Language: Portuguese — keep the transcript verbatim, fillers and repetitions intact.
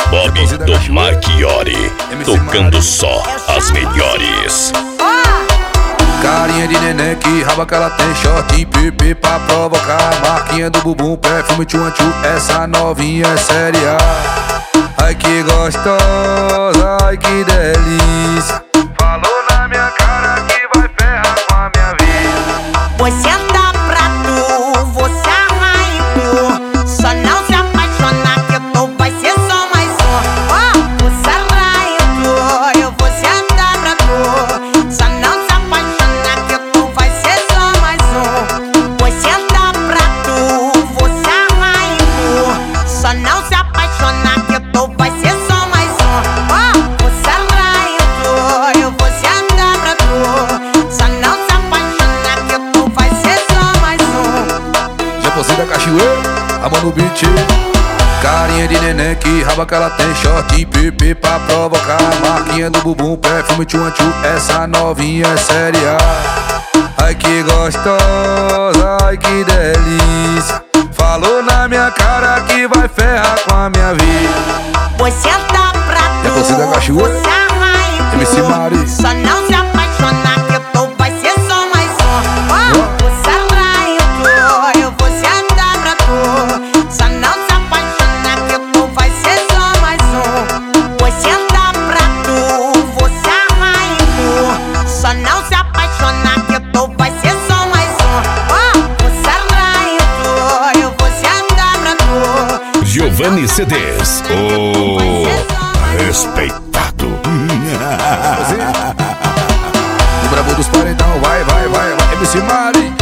Bob do Marchiori, tocando só as melhores. Carinha de neném que raba que ela tem, short P P pra provocar. Marquinha do bumbum, perfume tchuan tchu, essa novinha é séria. Ai que gostosa, ai que delícia. Falou na minha cara que vai ferrar com a minha vida. Você anda pra tu, você arranhou. Só não se apaixonar que tu vai ser só mais um. Oh, você arranhou, eu vou se andar pra tu. Só não se apaixonar que tu vai ser só mais um. Você anda pra tu, você arranhou. Só não se apaixonar que tu vai ser só mais um. Oh, você arranhou, eu vou se andar pra tu. Só não se apaixonar que tu vai ser só mais um. Já postei da cachoeira, a mão no beat. Carinha de neném que raba que ela tem, short P P pra provocar. Marquinha do bumbum, perfume tchuan tchu, essa novinha é séria. Ai que gostosa, ai que delícia. Falou na minha cara que vai ferrar com a minha vida. Você anda pra Já postei da tu, cachoeira, você arranhou. M C Mari. Só não se apaixonar que tu vai ser só mais um. Oh, você arranhou, eu vou se andar pra tu. Só não se apaixonar que tu vai ser só mais um. Você anda pra tu, você arranhou. Só não se apaixonar que tu vai ser só mais um. Oh, você arranhou, eu vou se andar pra tu. Giovanni C Ds, o respeitado. O brabo dos parentão, vai, vai, vai, vai. M C Mari.